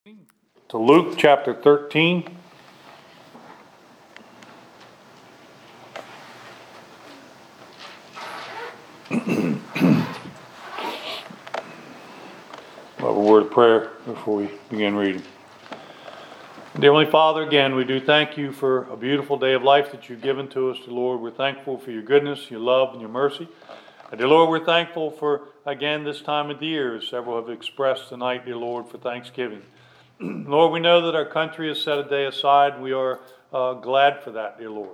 To Luke chapter 13. We'll have a word of prayer before we begin reading. Dear Heavenly Father, again, we do thank you for a beautiful day of life that you've given to us, dear Lord. We're thankful for your goodness, your love, and your mercy. Dear Lord, we're thankful for, again, this time of the year, as several have expressed tonight, dear Lord, for Thanksgiving. Lord, we know that our country has set a day aside. We are glad for that, dear Lord.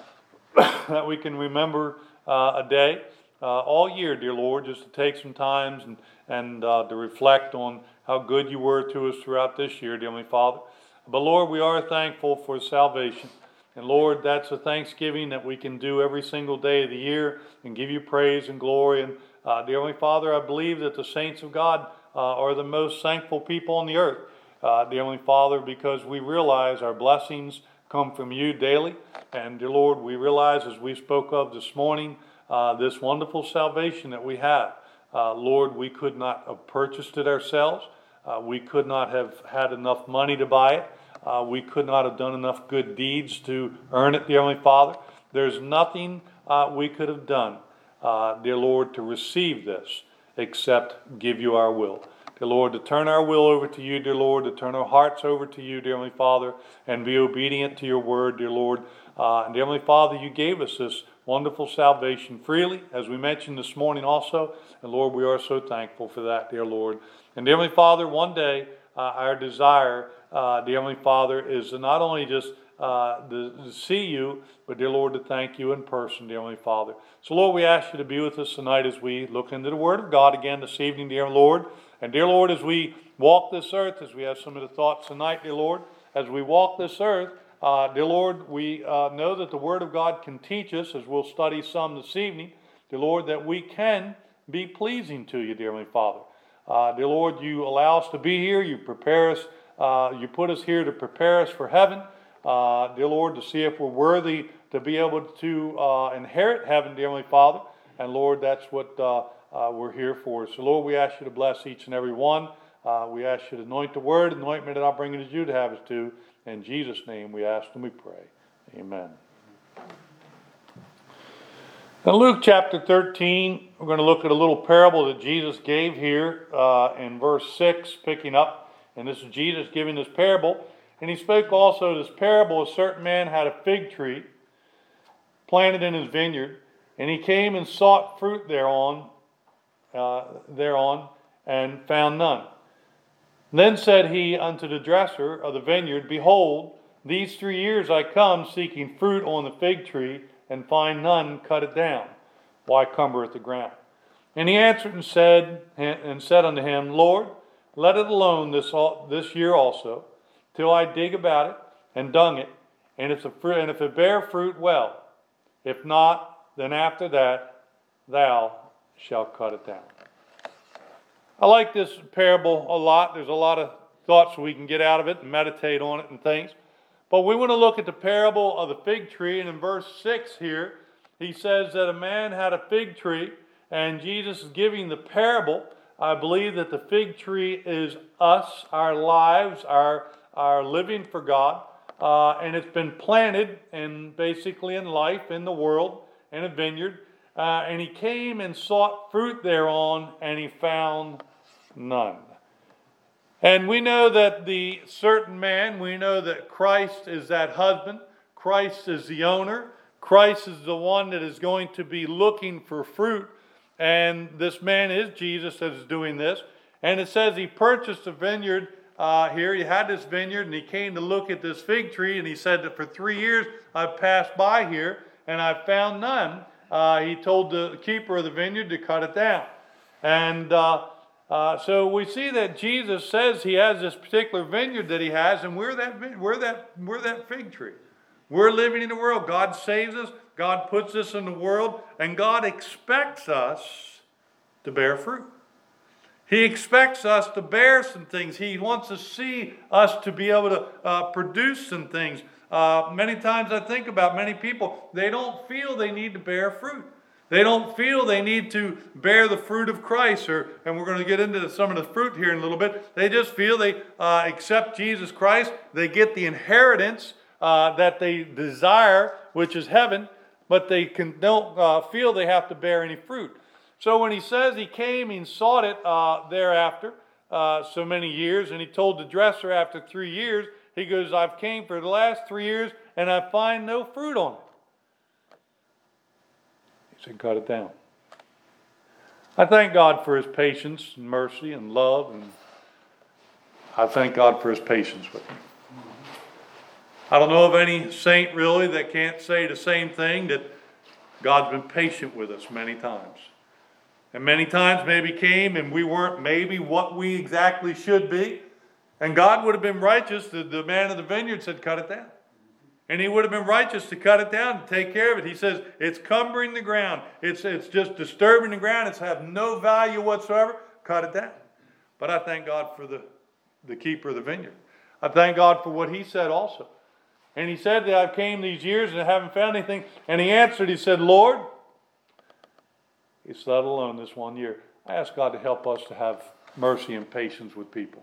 That we can remember a day all year, dear Lord, just to take some time and to reflect on how good you were to us throughout this year, dear Heavenly Father. But Lord, we are thankful for salvation. And Lord, that's a thanksgiving that we can do every single day of the year and give you praise and glory. And dear Heavenly Father, I believe that the saints of God are the most thankful people on the earth. Dear Heavenly Father, because we realize our blessings come from you daily. And dear Lord, we realize, as we spoke of this morning, this wonderful salvation that we have. Lord, we could not have purchased it ourselves. We could not have had enough money to buy it. We could not have done enough good deeds to earn it, dear Heavenly Father. There's nothing we could have done, dear Lord, to receive this except give you our will. Dear Lord, to turn our will over to you, dear Lord, to turn our hearts over to you, dear Heavenly Father, and be obedient to your word, dear Lord. And dear Heavenly Father, you gave us this wonderful salvation freely, as we mentioned this morning also. And Lord, we are so thankful for that, dear Lord. And dear Heavenly Father, one day our desire, dear Heavenly Father, is to not only just to see you, but dear Lord, to thank you in person, dear Heavenly Father. So Lord, we ask you to be with us tonight as we look into the Word of God again this evening, dear Lord. And dear Lord, as we walk this earth, as we have some of the thoughts tonight, dear Lord, as we walk this earth, dear Lord, we know that the Word of God can teach us, as we'll study some this evening, dear Lord, that we can be pleasing to you, dear Heavenly Father. Dear Lord, you allow us to be here. You prepare us. You put us here to prepare us for heaven, dear Lord, to see if we're worthy to be able to inherit heaven, dear Heavenly Father. And Lord, that's what we're here for. So Lord, we ask you to bless each and every one. We ask you to anoint the word, anoint me that I'll bring it as you to have us to. In Jesus' name we ask and we pray. Amen. In Luke chapter 13, we're going to look at a little parable that Jesus gave here in verse 6, picking up. And this is Jesus giving this parable. And he spoke also this parable: a certain man had a fig tree planted in his vineyard, and he came and sought fruit thereon, and found none. Then said he unto the dresser of the vineyard, Behold, these 3 years I come seeking fruit on the fig tree, and find none, cut it down. Why cumbereth the ground? And he answered and said unto him, Lord, let it alone this year also, till I dig about it and dung it, and if it bear fruit, well. If not, then after that thou shalt cut it down. I like this parable a lot. There's a lot of thoughts we can get out of it and meditate on it and things. But we want to look at the parable of the fig tree. And in verse 6 here, he says that a man had a fig tree, and Jesus is giving the parable. I believe that the fig tree is us, our lives, our living for God. And it's been planted basically in life, in the world, in a vineyard. And he came and sought fruit thereon, and he found none. And we know that the certain man, we know that Christ is that husband. Christ is the owner. Christ is the one that is going to be looking for fruit. And this man is Jesus that is doing this. And it says he purchased a vineyard here. He had this vineyard, and he came to look at this fig tree, and he said that for 3 years I've passed by here, and I've found none. He told the keeper of the vineyard to cut it down. And so we see that Jesus says he has this particular vineyard that he has, and we're that fig tree. We're living in the world. God saves us. God puts us in the world, and God expects us to bear fruit. He expects us to bear some things. He wants to see us to be able to produce some things. Many times I think about many people, they don't feel they need to bear fruit. They don't feel they need to bear the fruit of Christ, and we're going to get into some of the fruit here in a little bit. They just feel they accept Jesus Christ. They get the inheritance that they desire, which is heaven, but they don't feel they have to bear any fruit. So when he says he came and sought it thereafter so many years, and he told the dresser after 3 years, he goes, I've came for the last 3 years, and I find no fruit on it. He said, cut it down. I thank God for his patience and mercy and love, and I thank God for his patience with me. I don't know of any saint really that can't say the same thing, that God's been patient with us many times. And many times maybe came and we weren't maybe what we exactly should be. And God would have been righteous. The man of the vineyard said, cut it down. And he would have been righteous to cut it down and take care of it. He says, it's cumbering the ground. It's just disturbing the ground. It's have no value whatsoever. Cut it down. But I thank God for the keeper of the vineyard. I thank God for what he said also. And he said that I've came these years and I haven't found anything. And he answered, he said, Lord, it's let alone this 1 year. I ask God to help us to have mercy and patience with people.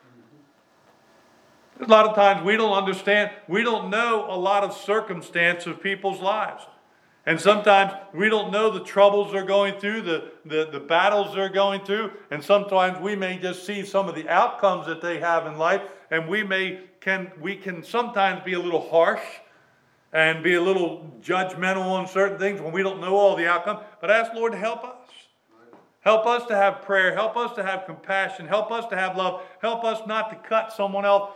A lot of times we don't understand, we don't know a lot of circumstance of people's lives. And sometimes we don't know the troubles they're going through, the battles they're going through. And sometimes we may just see some of the outcomes that they have in life. And we can sometimes be a little harsh and be a little judgmental on certain things when we don't know all the outcomes. But ask the Lord to help us. Help us to have prayer. Help us to have compassion. Help us to have love. Help us not to cut someone off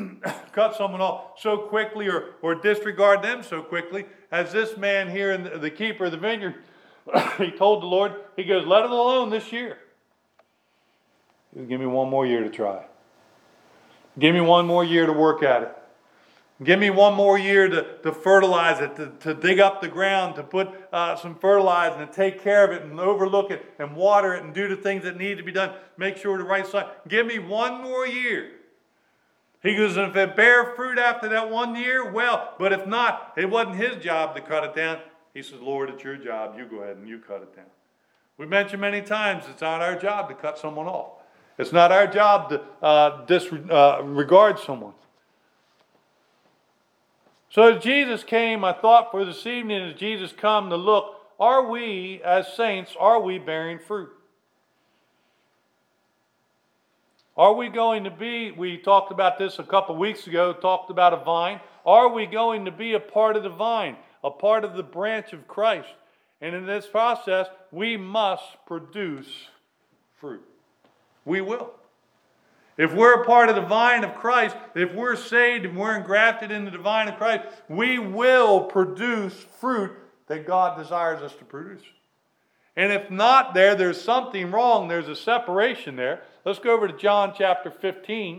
so quickly or disregard them so quickly. As this man here, in the keeper of the vineyard, he told the Lord, he goes, let it alone this year. He goes, give me 1 more year to try. Give me 1 more year to work at it. Give me 1 more year to fertilize it, to dig up the ground, to put some fertilizer and take care of it and overlook it and water it and do the things that need to be done. Make sure the right side. Give me 1 more year. He goes, and if it bear fruit after that 1 year, well, but if not, it wasn't his job to cut it down. He says, Lord, it's your job. You go ahead and you cut it down. We mentioned many times it's not our job to cut someone off. It's not our job to disregard someone. So as Jesus came, I thought for this evening, as Jesus come to look, are we, as saints, are we bearing fruit? Are we going to be, we talked about this a couple weeks ago, talked about a vine. Are we going to be a part of the vine, a part of the branch of Christ? And in this process, we must produce fruit. We will. If we're a part of the vine of Christ, if we're saved and we're engrafted into the vine of Christ, we will produce fruit that God desires us to produce. And if not there's something wrong. There's a separation there. Let's go over to John chapter 15.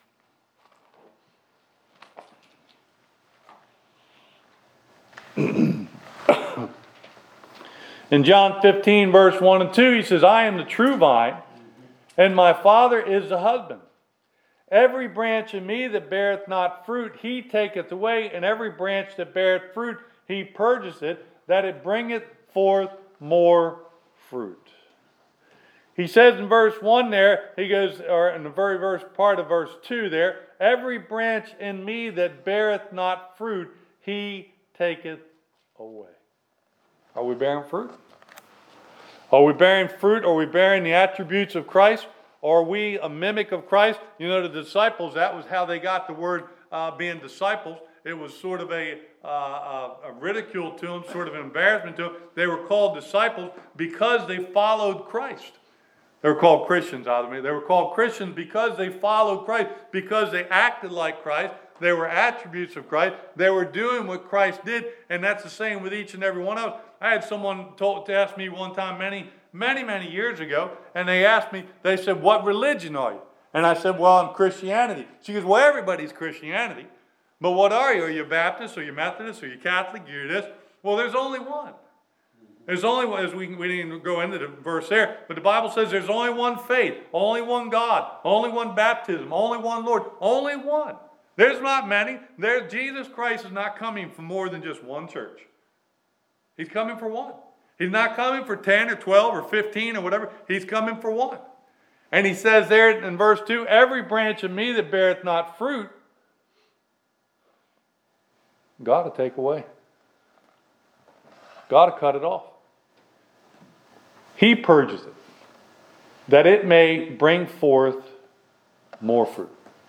In John 15, verse 1 and 2, he says, I am the true vine, and my Father is the husband. Every branch in me that beareth not fruit, he taketh away, and every branch that beareth fruit, he purgeth it, that it bringeth forth more fruit. He says in verse 1 there, he goes, or in the very first part of verse 2 there, every branch in me that beareth not fruit, he taketh away. Are we bearing fruit? Are we bearing fruit? Are we bearing the attributes of Christ? Are we a mimic of Christ? You know, the disciples, that was how they got the word being disciples. It was sort of a ridicule to them, sort of an embarrassment to them. They were called disciples because they followed Christ. They were called Christians, They were called Christians because they followed Christ, because they acted like Christ. They were attributes of Christ. They were doing what Christ did, and that's the same with each and every one of us. I had someone ask me one time many years ago, and they asked me, they said, what religion are you? And I said, well, I'm Christianity. She goes, well, everybody's Christianity. But what are you? Are you Baptist? Are you Methodist? Are you Catholic? Are you this? Well, there's only one. There's only one, as we didn't go into the verse there, but the Bible says there's only one faith, only one God, only one baptism, only one Lord, only one. There's not many. Jesus Christ is not coming for more than just one church. He's coming for one. He's not coming for 10 or 12 or 15 or whatever. He's coming for one. And he says there in verse 2, every branch of me that beareth not fruit, God will take away. God will cut it off. He purges it, that it may bring forth more fruit.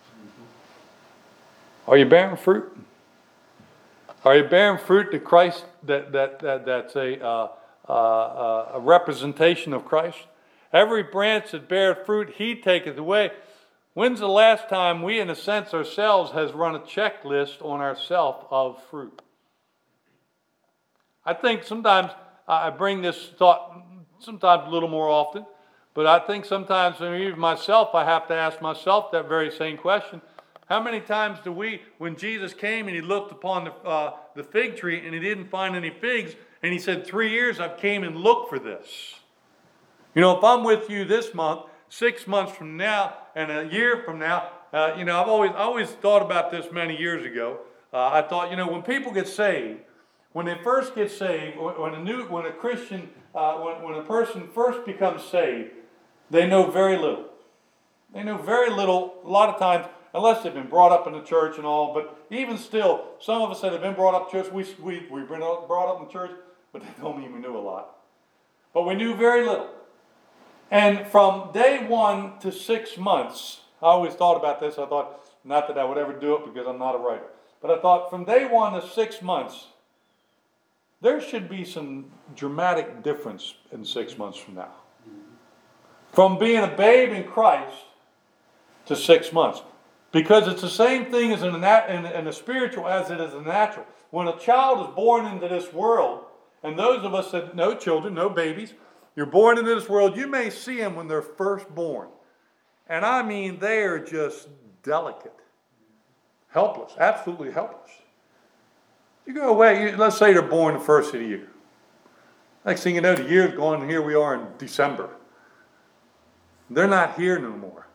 Are you bearing fruit? Are you bearing fruit to Christ that's a representation of Christ? Every branch that beareth fruit, he taketh away. When's the last time we, in a sense, ourselves has run a checklist on ourselves of fruit? I think sometimes I bring this thought, sometimes a little more often, but I think sometimes, even myself, I have to ask myself that very same question. How many times do we, when Jesus came and he looked upon the fig tree and he didn't find any figs, and he said, 3 years I've came and looked for this. You know, if I'm with you this month, 6 months from now, and a year from now, I've always thought about this many years ago. I thought, when people get saved, when they first get saved, when a Christian, when a person first becomes saved, they know very little. They know very little, a lot of times, unless they've been brought up in the church and all. But even still, some of us that have been brought up in church, we've been brought up in church, but that don't mean we knew a lot. But we knew very little. And from day 1 to 6 months, I always thought about this. I thought, not that I would ever do it because I'm not a writer. But I thought from day 1 to 6 months, there should be some dramatic difference in 6 months from now. From being a babe in Christ to 6 months. Because it's the same thing as in the spiritual as it is in the natural. When a child is born into this world, and those of us that know children, no babies, you're born into this world, you may see them when they're first born. And I mean, they are just delicate. Helpless, absolutely helpless. You go away, let's say they're born the first of the year. Next thing you know, the year's gone, and here we are in December. They're not here no more.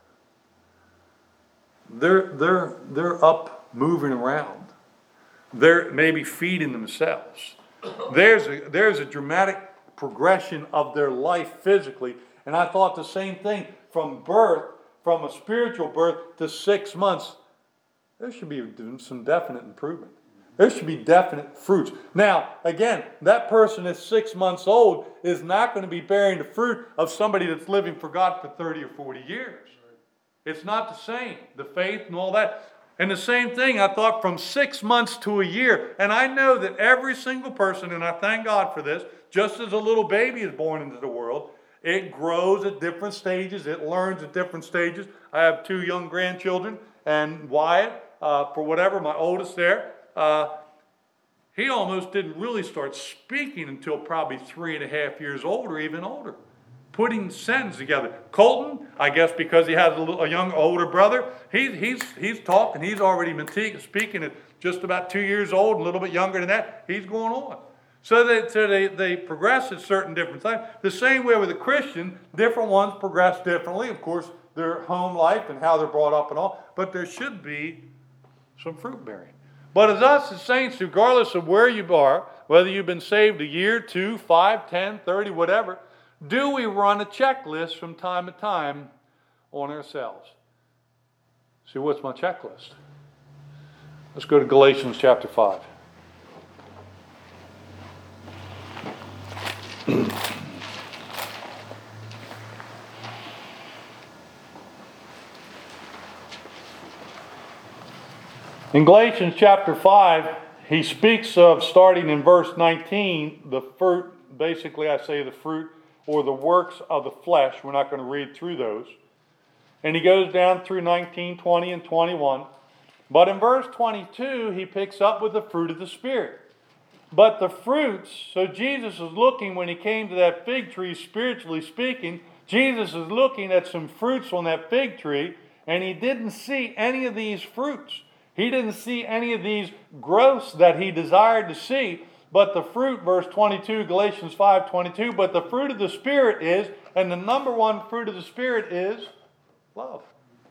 They're up moving around. They're maybe feeding themselves. There's a dramatic progression of their life physically. And I thought the same thing from birth, from a spiritual birth to 6 months. There should be some definite improvement. There should be definite fruits. Now, again, that person that's 6 months old is not going to be bearing the fruit of somebody that's living for God for 30 or 40 years. It's not the same, the faith and all that. And the same thing, I thought, from 6 months to a year. And I know that every single person, and I thank God for this, just as a little baby is born into the world, it grows at different stages. It learns at different stages. I have 2 young grandchildren, and Wyatt, for whatever, my oldest there, he almost didn't really start speaking until probably 3.5 years old or even older. Putting sentences together. Colton, I guess because he has a young older brother, he's talking. He's already been speaking at just about 2 years old, a little bit younger than that. He's going on. So they progress at certain different times. The same way with a Christian, different ones progress differently. Of course, their home life and how they're brought up and all. But there should be some fruit bearing. But as us as saints, regardless of where you are, whether you've been saved a year, 2, 5, 10, 30, whatever, do we run a checklist from time to time on ourselves? See, what's my checklist? Let's go to Galatians chapter 5. In Galatians chapter 5, he speaks of, starting in verse 19, the fruit, basically I say the fruit or the works of the flesh. We're not going to read through those. And he goes down through 19, 20, and 21. But in verse 22, he picks up with the fruit of the Spirit. But the fruits, so Jesus is looking, when he came to that fig tree, spiritually speaking, Jesus is looking at some fruits on that fig tree, and he didn't see any of these fruits. He didn't see any of these growths that he desired to see. But the fruit, verse 22, Galatians 5:22, but the fruit of the Spirit is, and the number one fruit of the Spirit is love.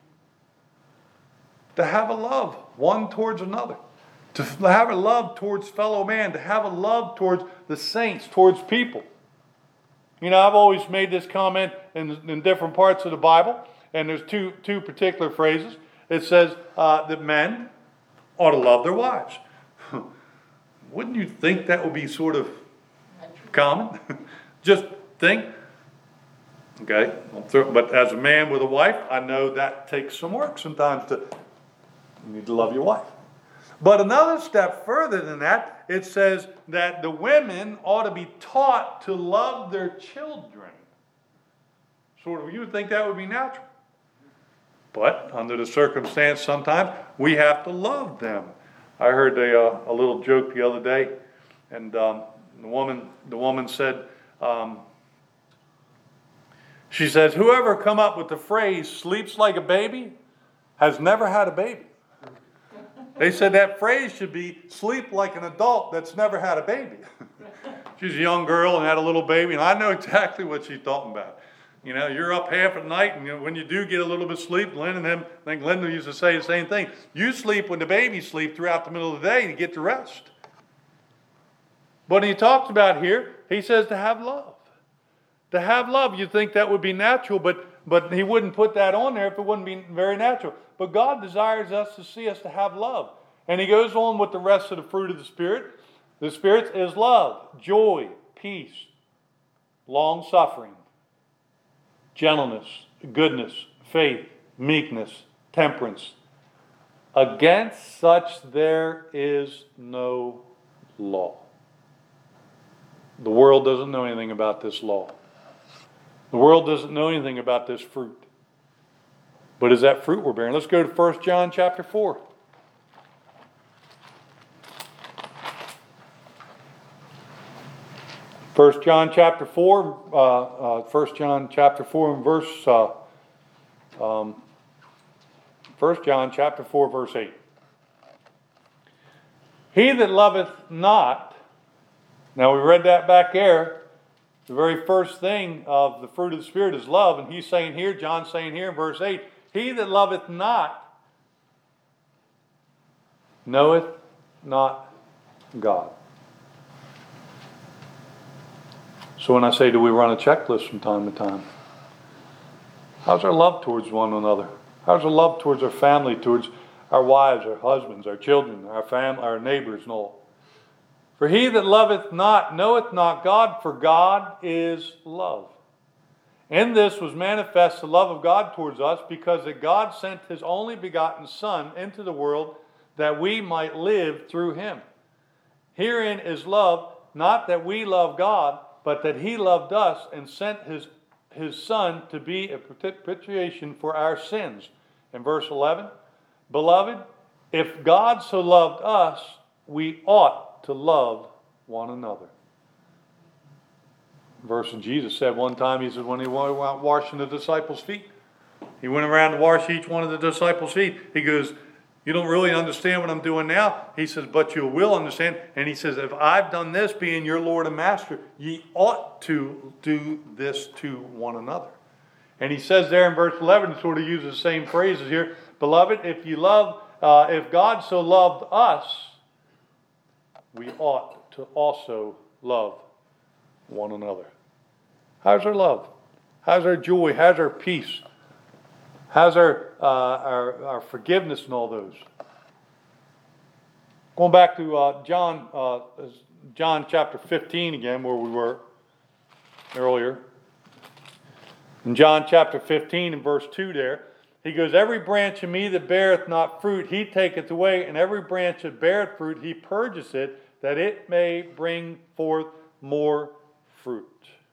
To have a love one towards another. To have a love towards fellow man. To have a love towards the saints, towards people. You know, I've always made this comment in different parts of the Bible, and there's two particular phrases. It says that men ought to love their wives. Wouldn't you think that would be sort of common? Just think. Okay, but as a man with a wife, I know that takes some work sometimes. You need to love your wife. But another step further than that, it says that the women ought to be taught to love their children. Sort of, you would think that would be natural. But under the circumstance, sometimes we have to love them. I heard a little joke the other day, and the woman said, she says, whoever come up with the phrase "sleeps like a baby" has never had a baby. They said that phrase should be "sleep like an adult that's never had a baby." She's a young girl and had a little baby, and I know exactly what she's talking about. You know, you're up half at night, and when you do get a little bit of sleep, Lynn and him, I think Linda used to say the same thing. You sleep when the baby sleeps throughout the middle of the day to get to rest. But he talks about here, he says to have love. To have love, you'd think that would be natural, but he wouldn't put that on there if it wouldn't be very natural. But God desires us to see us to have love. And he goes on with the rest of the fruit of the Spirit. The Spirit is love, joy, peace, long-suffering, gentleness, goodness, faith, meekness, temperance. Against such there is no law. The world doesn't know anything about this law. The world doesn't know anything about this fruit. But is that fruit we're bearing? Let's go to 1 John chapter 4. 1 John chapter 4, 1 John chapter 4 and verse 1 John chapter 4 verse 8. He that loveth not, now we read that back there, the very first thing of the fruit of the Spirit is love, and he's saying here, John's saying here in verse 8, he that loveth not knoweth not God. So when I say, do we run a checklist from time to time? How's our love towards one another? How's our love towards our family, towards our wives, our husbands, our children, our family, our neighbors and all? For he that loveth not knoweth not God, for God is love. In this was manifest the love of God towards us, because that God sent his only begotten Son into the world that we might live through him. Herein is love, not that we love God, but that he loved us and sent his Son to be a propitiation for our sins. In verse 11, beloved, if God so loved us, we ought to love one another. Verse Jesus said one time, he said when he went out washing the disciples' feet, he went around to wash each one of the disciples' feet. He goes, you don't really understand what I'm doing now. He says, but you will understand. And he says, if I've done this, being your Lord and Master, ye ought to do this to one another. And he says there in verse 11, sort of uses the same phrases here. Beloved, if God so loved us, we ought to also love one another. How's our love? How's our joy? How's our peace? How's our forgiveness and all those? Going back to John chapter 15 again, where we were earlier. In John chapter 15 and verse 2 there, he goes, every branch in me that beareth not fruit, he taketh away, and every branch that beareth fruit, he purgeth it, that it may bring forth more fruit.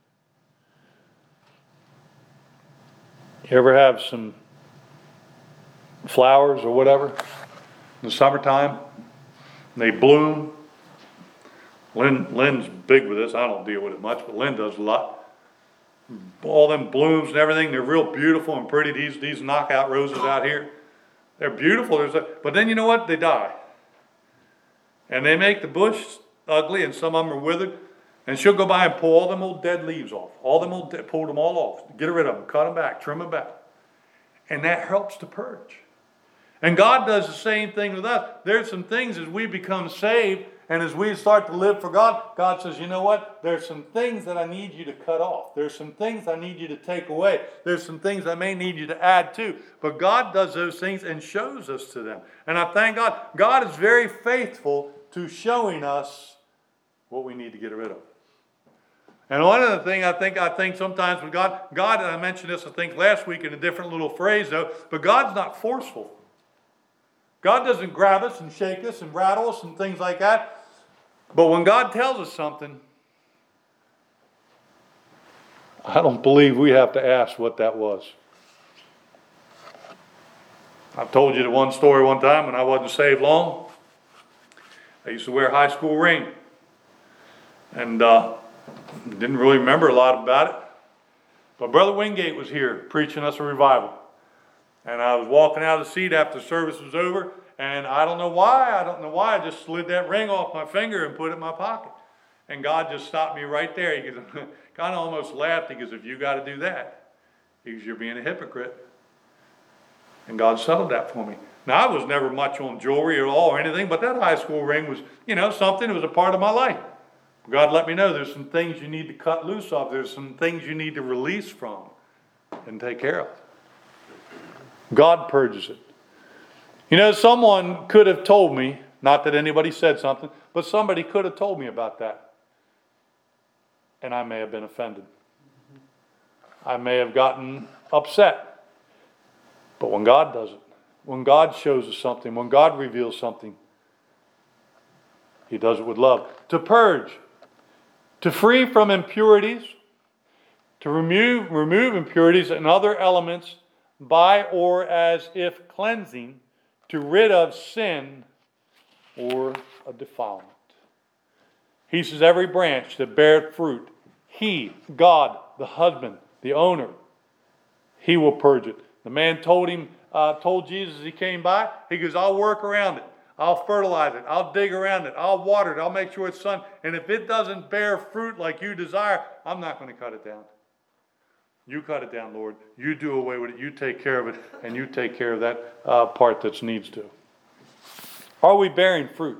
You ever have some flowers or whatever in the summertime? They bloom. Lynn's big with this. I don't deal with it much, but Lynn does a lot. All them blooms and everything, they're real beautiful and pretty. These knockout roses out here, they're beautiful. But then you know what? They die. And they make the bush ugly, and some of them are withered. And she'll go by and pull all them old dead leaves off. Pull them all off. Get rid of them. Cut them back. Trim them back. And that helps to purge. And God does the same thing with us. There's some things as we become saved And as we start to live for God, God says, you know what? There's some things that I need you to cut off. There's some things I need you to take away. There's some things I may need you to add to. But God does those things and shows us to them. And I thank God. God is very faithful to showing us what we need to get rid of. And one of the things I think sometimes with God, and I mentioned this I think last week in a different little phrase though, but God's not forceful. God doesn't grab us and shake us and rattle us and things like that. But when God tells us something, I don't believe we have to ask what that was. I've told you the one story one time when I wasn't saved long. I used to wear a high school ring. And didn't really remember a lot about it. But Brother Wingate was here preaching us a revival. And I was walking out of the seat after the service was over. And I don't know why. I just slid that ring off my finger and put it in my pocket. And God just stopped me right there. He kind of almost laughed. He goes, if you got to do that, he goes, you're being a hypocrite. And God settled that for me. Now, I was never much on jewelry at all or anything, but that high school ring was, something that was a part of my life. God let me know there's some things you need to cut loose of. There's some things you need to release from and take care of. God purges it. Someone could have told me, not that anybody said something, but somebody could have told me about that. And I may have been offended. I may have gotten upset. But when God does it, when God shows us something, when God reveals something, He does it with love. To purge, to free from impurities, to remove impurities and other elements by or as if cleansing, to rid of sin or of defilement. He says, every branch that beareth fruit, He, God, the husband, the owner, He will purge it. The man told Jesus as he came by, he goes, I'll work around it. I'll fertilize it. I'll dig around it. I'll water it. I'll make sure it's sun. And if it doesn't bear fruit like you desire, I'm not going to cut it down. You cut it down, Lord. You do away with it. You take care of it. And you take care of that part that needs to. Are we bearing fruit?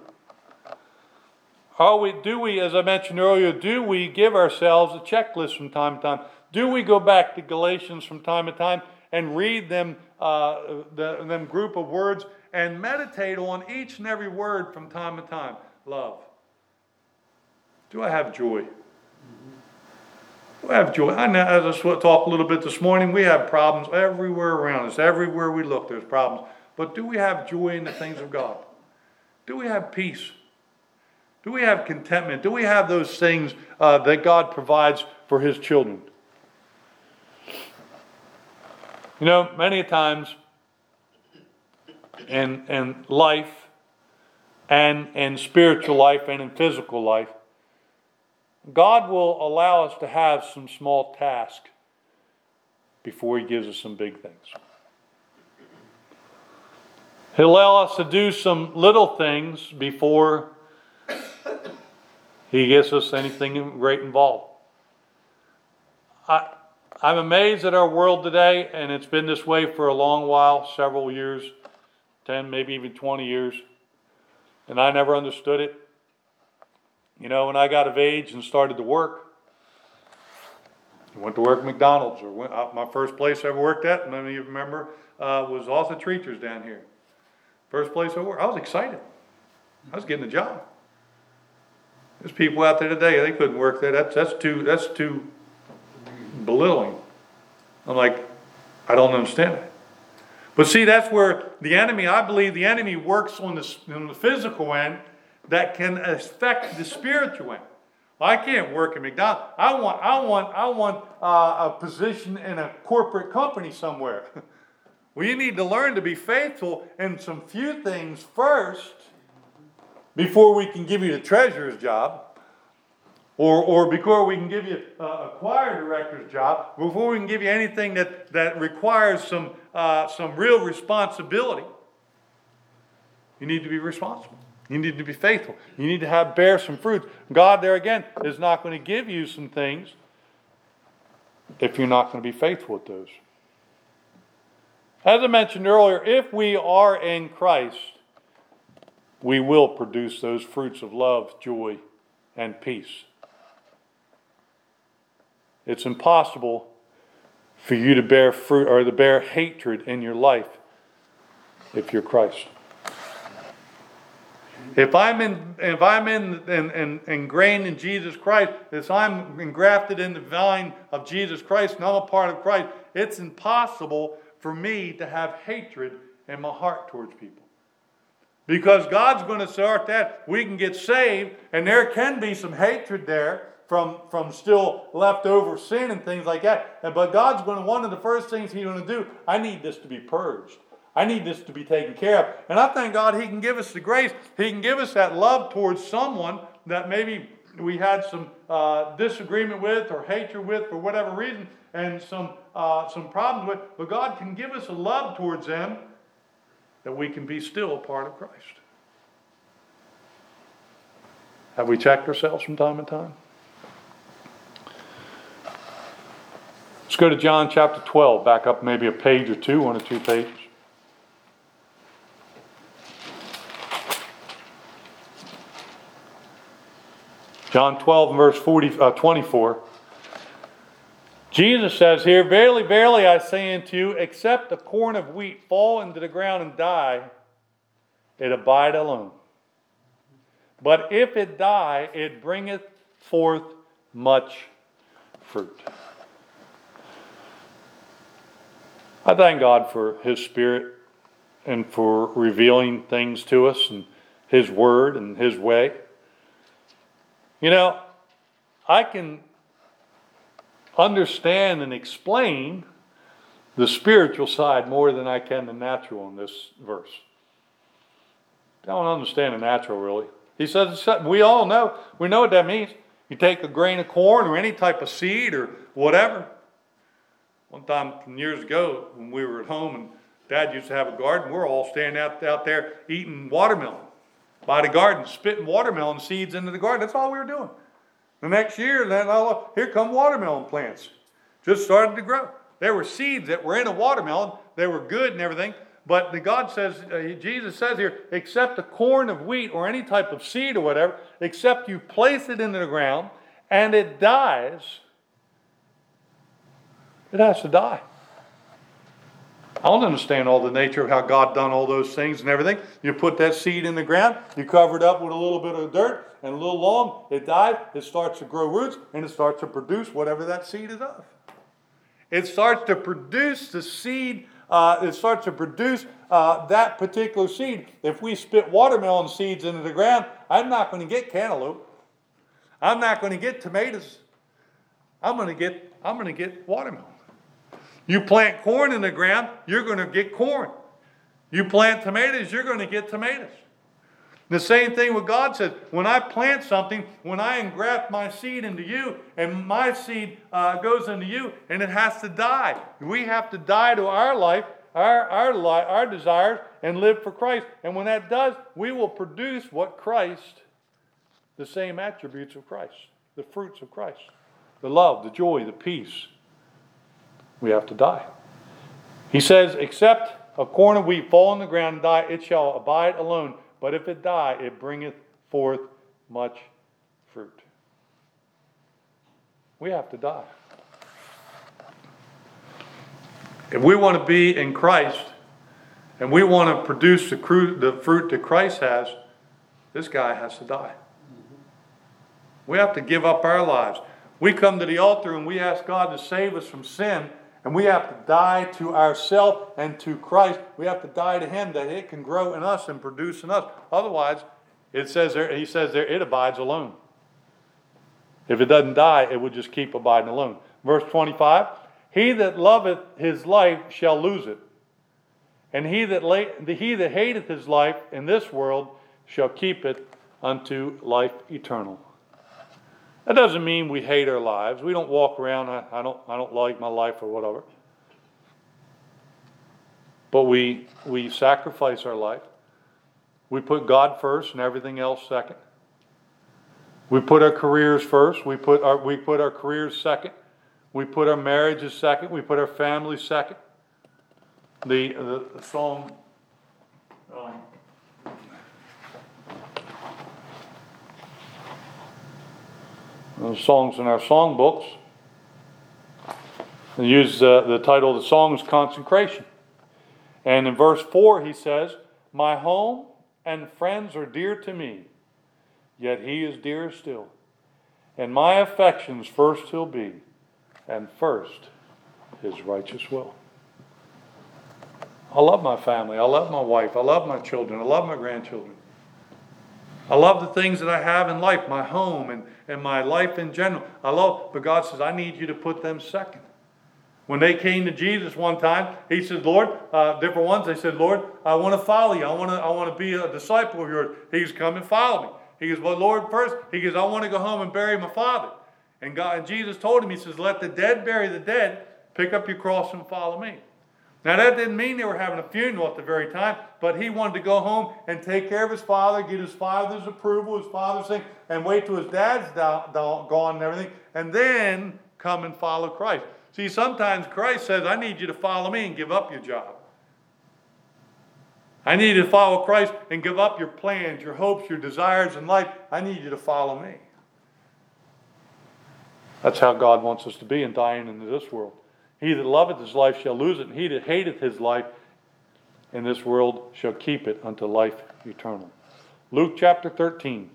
Do we, as I mentioned earlier, do we give ourselves a checklist from time to time? Do we go back to Galatians from time to time and read them group of words and meditate on each and every word from time to time? Love. Do I have joy? Do I have joy? I know, as I talked a little bit this morning, we have problems everywhere around us. Everywhere we look, there's problems. But do we have joy in the things of God? Do we have peace? Do we have contentment? Do we have those things that God provides for His children? Many times in life and in spiritual life and in physical life, God will allow us to have some small tasks before He gives us some big things. He'll allow us to do some little things before He gets us anything great involved. I'm amazed at our world today, and it's been this way for a long while, several years, 10, maybe even 20 years, and I never understood it. When I got of age and started to work, I went to work at McDonald's, my first place I ever worked at, and many of you remember, was also Treacher's down here. First place I worked. I was excited. I was getting a job. There's people out there today, they couldn't work there. That's too belittling. I'm like, I don't understand it. But see, that's where I believe the enemy works on the physical end that can affect the spiritual end. Well, I can't work at McDonald's. I want a position in a corporate company somewhere. Well, you need to learn to be faithful in some few things first before we can give you the treasurer's job. Or before we can give you a choir director's job, before we can give you anything that requires some real responsibility, you need to be responsible. You need to be faithful. You need to bear some fruit. God, there again, is not going to give you some things if you're not going to be faithful with those. As I mentioned earlier, if we are in Christ, we will produce those fruits of love, joy, and peace. It's impossible for you to bear fruit or to bear hatred in your life if you're Christ. If I'm ingrained in Jesus Christ, if I'm engrafted in the vine of Jesus Christ and I'm a part of Christ, it's impossible for me to have hatred in my heart towards people. Because God's going to start that. We can get saved, and there can be some hatred there from still leftover sin and things like that. But God's going to, one of the first things He's going to do, I need this to be purged. I need this to be taken care of. And I thank God He can give us the grace. He can give us that love towards someone that maybe we had some disagreement with or hatred with for whatever reason, and some problems with. But God can give us a love towards them that we can be still a part of Christ. Have we checked ourselves from time to time? Let's go to John chapter 12. Back up maybe a page or two, one or two pages. John 12, verse 24. Jesus says here, "Verily, verily, I say unto you, except a corn of wheat fall into the ground and die, it abide alone. But if it die, it bringeth forth much fruit." I thank God for His Spirit and for revealing things to us and His Word and His way. You know, I can understand and explain the spiritual side more than I can the natural in this verse. I don't understand the natural, really. He says, we all know, we know what that means. You take a grain of corn or any type of seed or whatever. One time, years ago, when we were at home and Dad used to have a garden, we're all standing out there eating watermelon by the garden, spitting watermelon seeds into the garden. That's all we were doing. The next year, then here come watermelon plants. Just started to grow. There were seeds that were in a watermelon. They were good and everything. But God says, Jesus says here, except a corn of wheat or any type of seed or whatever, except you place it into the ground and it dies, it has to die. I don't understand all the nature of how God done all those things and everything. You put that seed in the ground, you cover it up with a little bit of dirt, and a little long, it dies, it starts to grow roots, and it starts to produce whatever that seed is of. It starts to produce the seed, it starts to produce that particular seed. If we spit watermelon seeds into the ground, I'm not going to get cantaloupe. I'm not going to get tomatoes. I'm going to get watermelon. You plant corn in the ground, you're going to get corn. You plant tomatoes, you're going to get tomatoes. The same thing with God says. When I plant something, when I engraft my seed into you, and my seed goes into you, and it has to die. We have to die to our life, our desires, and live for Christ. And when that does, we will produce what Christ, the same attributes of Christ, the fruits of Christ, the love, the joy, the peace. We have to die. He says, except a corn of wheat fall on the ground and die, it shall abide alone. But if it die, it bringeth forth much fruit. We have to die. If we want to be in Christ, and we want to produce the fruit that Christ has, this guy has to die. We have to give up our lives. We come to the altar and we ask God to save us from sin. And we have to die to ourselves and to Christ. We have to die to Him that it can grow in us and produce in us. Otherwise, he says there, it abides alone. If it doesn't die, it would just keep abiding alone. Verse 25, he that loveth his life shall lose it. And he that hateth his life in this world shall keep it unto life eternal. That doesn't mean we hate our lives. We don't walk around, I don't like my life or whatever. But we sacrifice our life. We put God first and everything else second. We put our careers first. We put our careers second. We put our marriages second. We put our families second. The song, those songs in our songbooks. They use the title of the song is Consecration. And in verse 4 he says, my home and friends are dear to me, yet he is dearer still. And my affections first he'll be, and first his righteous will. I love my family. I love my wife. I love my children. I love my grandchildren. I love the things that I have in life, my home and my life in general. But God says, I need you to put them second. When they came to Jesus one time, he said, Lord, different ones, they said, Lord, I want to follow you. I want to be a disciple of yours. He goes, come and follow me. He goes, well, Lord, first, he goes, I want to go home and bury my father. And Jesus told him, he says, let the dead bury the dead. Pick up your cross and follow me. Now, that didn't mean they were having a funeral at the very time, but he wanted to go home and take care of his father, get his father's approval, his father's thing, and wait till his dad's gone and everything, and then come and follow Christ. See, sometimes Christ says, I need you to follow me and give up your job. I need you to follow Christ and give up your plans, your hopes, your desires in life. I need you to follow me. That's how God wants us to be in dying into this world. He that loveth his life shall lose it, and he that hateth his life in this world shall keep it unto life eternal. Luke chapter 13.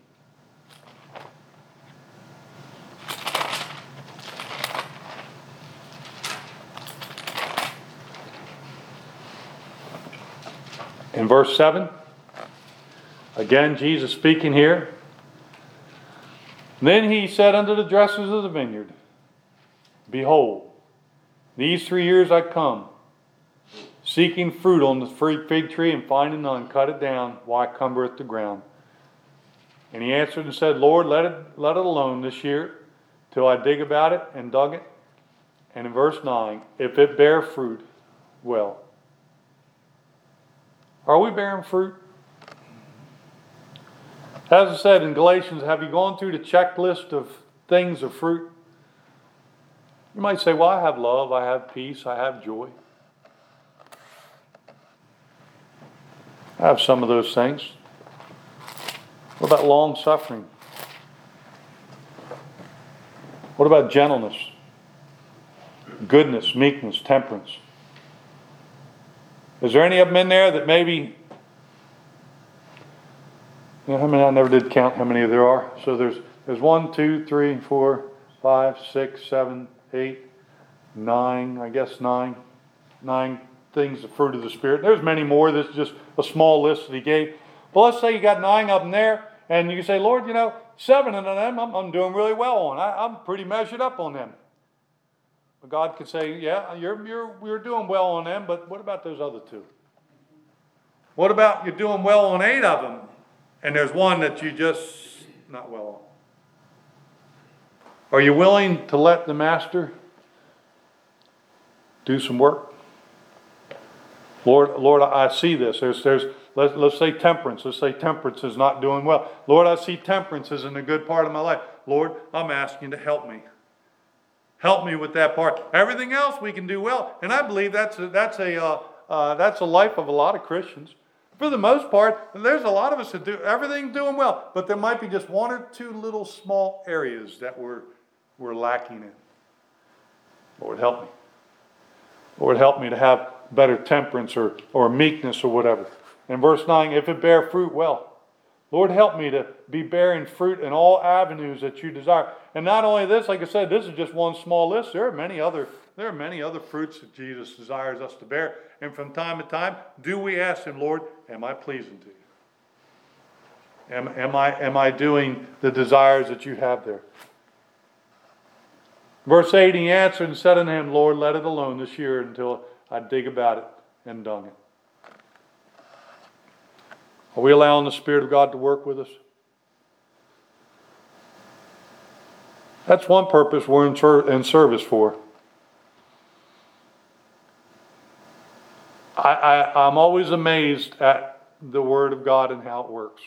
In verse 7, again Jesus speaking here. Then he said unto the dressers of the vineyard, behold, these 3 years I come, seeking fruit on the fig tree, and finding none, cut it down, why cumbereth the ground? And he answered and said, Lord, let it alone this year, till I dig about it, and dug it. And in verse 9, if it bear fruit, well. Are we bearing fruit? As I said in Galatians, have you gone through the checklist of things of fruit? You might say, well, I have love, I have peace, I have joy. I have some of those things. What about long suffering? What about gentleness, goodness, meekness, temperance? Is there any of them in there that maybe, how many? I never did count how many there are. So there's 1, 2, 3, 4, 5, 6, 7, 8, 9, I guess 9 things, the fruit of the Spirit. There's many more. This is just a small list that he gave. Well, let's say you got 9 of them there, and you say, Lord, 7 of them I'm doing really well on. I'm pretty measured up on them. But God could say, yeah, you're doing well on them, but what about those other 2? What about you're doing well on 8 of them, and there's one that you just not well on? Are you willing to let the Master do some work? Lord, I see this. Let's say temperance. Let's say temperance is not doing well. Lord, I see temperance is in a good part of my life. Lord, I'm asking you to help me. Help me with that part. Everything else we can do well, and I believe that's a life of a lot of Christians. For the most part, there's a lot of us that do everything doing well, but there might be just 1 or 2 little small areas that we're lacking in. Lord, help me. Lord, help me to have better temperance or meekness or whatever. In verse 9, if it bear fruit, well. Lord, help me to be bearing fruit in all avenues that you desire. And not only this, like I said, this is just one small list. There are many other fruits that Jesus desires us to bear. And from time to time, do we ask him, Lord, am I pleasing to you? Am I doing the desires that you have there? Verse 8, he answered and said unto him, Lord, let it alone this year until I dig about it and dung it. Are we allowing the Spirit of God to work with us? That's one purpose we're in service for. I'm always amazed at the Word of God and how it works.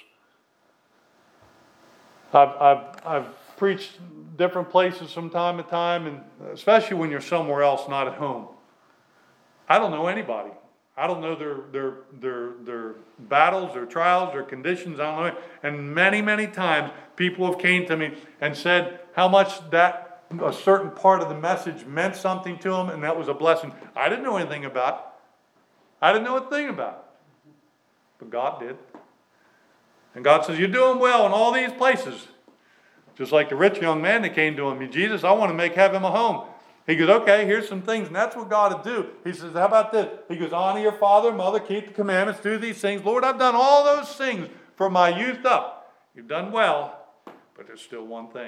I've preached different places from time to time, and especially when you're somewhere else, not at home. I don't know anybody. I don't know their battles, their trials, their conditions. I don't know. And many, many times people have came to me and said how much that a certain part of the message meant something to them, and that was a blessing. I didn't know anything about it. I didn't know a thing about it. But God did. And God says, you're doing well in all these places. Just like the rich young man that came to him, Jesus, I want to make heaven my home. He goes, okay, here's some things, and that's what God will do. He says, how about this? He goes, honor your father and mother, keep the commandments, do these things. Lord, I've done all those things from my youth up. You've done well, but there's still one thing.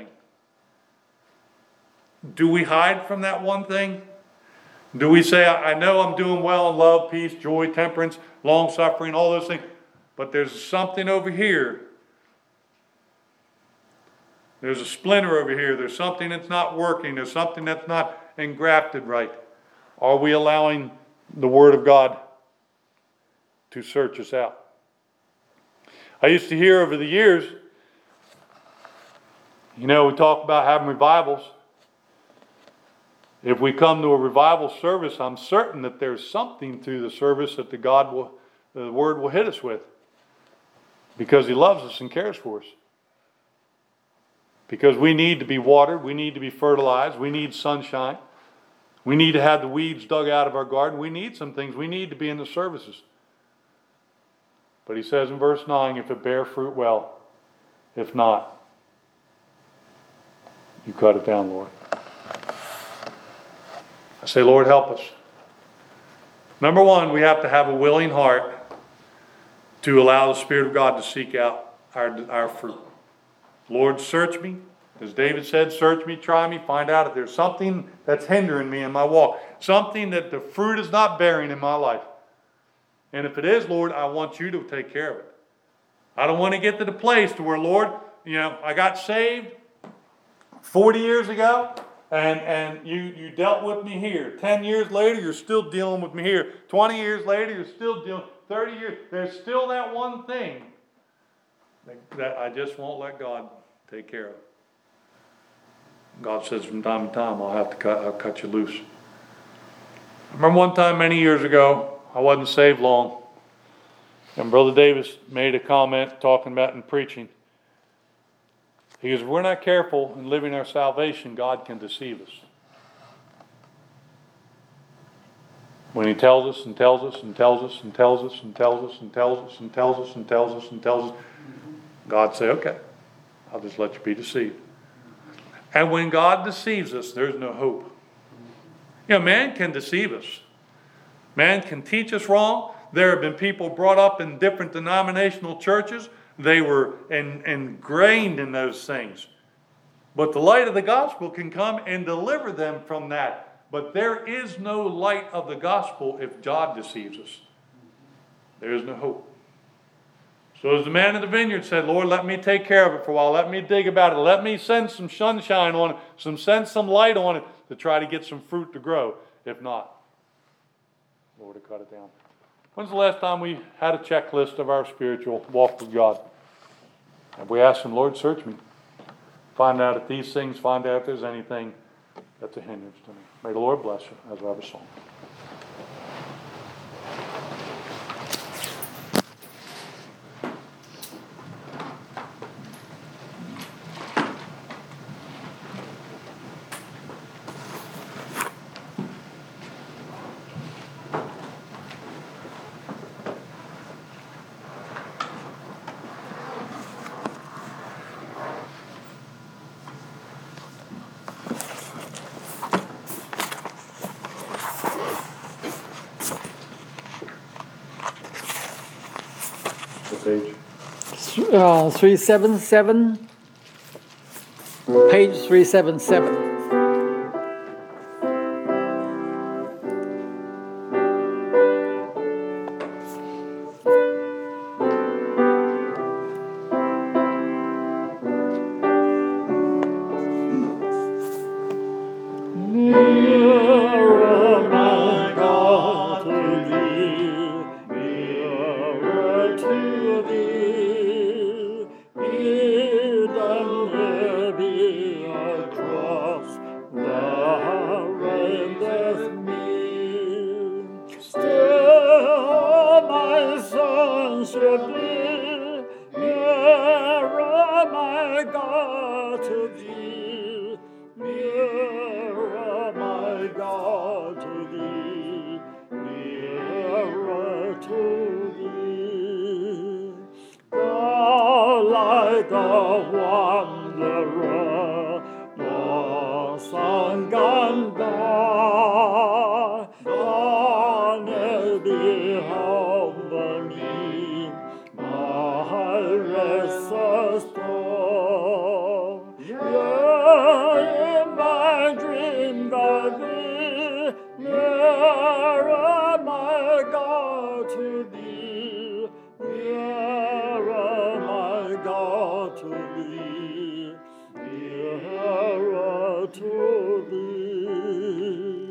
Do we hide from that one thing? Do we say, I know I'm doing well in love, peace, joy, temperance, long-suffering, all those things, but there's something over here. There's a splinter over here. There's something that's not working. There's something that's not engrafted right. Are we allowing the Word of God to search us out? I used to hear over the years, we talk about having revivals. If we come to a revival service, I'm certain that there's something through the service that the Word will hit us with. Because He loves us and cares for us. Because we need to be watered, we need to be fertilized, we need sunshine. We need to have the weeds dug out of our garden. We need some things. We need to be in the services. But He says in verse 9, if it bear fruit, well. If not, you cut it down, Lord. I say, Lord, help us. Number one, we have to have a willing heart to allow the Spirit of God to seek out our fruit. Lord, search me. As David said, search me, try me, find out if there's something that's hindering me in my walk. Something that the fruit is not bearing in my life. And if it is, Lord, I want you to take care of it. I don't want to get to the place to where, Lord, I got saved 40 years ago, and you dealt with me here. 10 years later, you're still dealing with me here. 20 years later, you're still dealing. 30 years, there's still that one thing that I just won't let God take care of. God says from time to time, I'll cut you loose. I remember one time many years ago, I wasn't saved long, and Brother Davis made a comment talking about in preaching. He goes, if we're not careful in living our salvation, God can deceive us. When He tells us and tells us and tells us and tells us and tells us and tells us and tells us and tells us and tells us, God say, okay, I'll just let you be deceived. And when God deceives us, there's no hope. Man can deceive us. Man can teach us wrong. There have been people brought up in different denominational churches. They were ingrained in those things. But the light of the gospel can come and deliver them from that. But there is no light of the gospel if God deceives us. There is no hope. So as the man in the vineyard said, Lord, let me take care of it for a while. Let me dig about it. Let me send some sunshine on it. Send some light on it to try to get some fruit to grow. If not, Lord, to cut it down. When's the last time we had a checklist of our spiritual walk with God? And we asked Him, Lord, search me. Find out if these things, find out if there's anything that's a hindrance to me. May the Lord bless you as we have a song. Page? 377. Page 377. Cross. the wanderer, lost and gone by, gone is behind me, my restless thought. Yeah, in my dream, God, nearer, my God, to thee, nearer, my God, to thee, nearer to thee.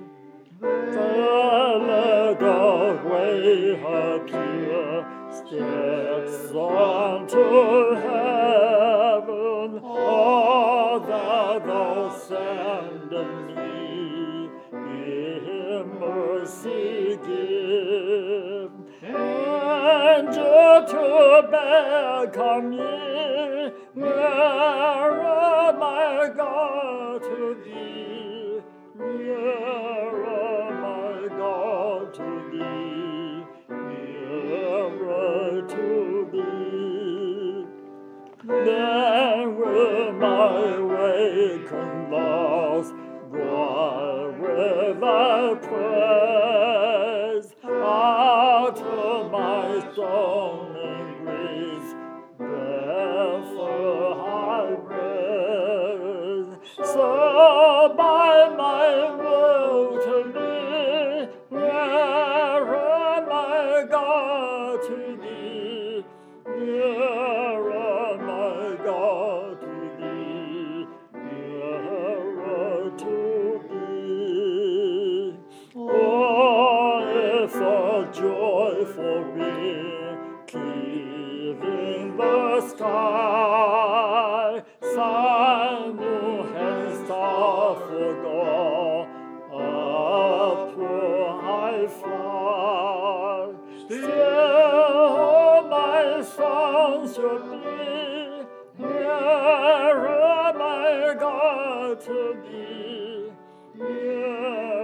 Let the way appear, steps unto heaven, all that thou sendest me, in mercy give. Angel to beckon me, nearer, my God, to thee, nearer, my God, to thee, nearer to thee. Then will my wakened lost God with thy praise, out of my stoning grace, therefore I raise. So by my will to thee, nearer, my God, to thee, nearer, my God, to thee, nearer to thee. Oh, if a joyful ring cleaving the sky, sun, moon, and star forgo, upward I fly. Still my song should be, nearer, my God, to thee, nearer.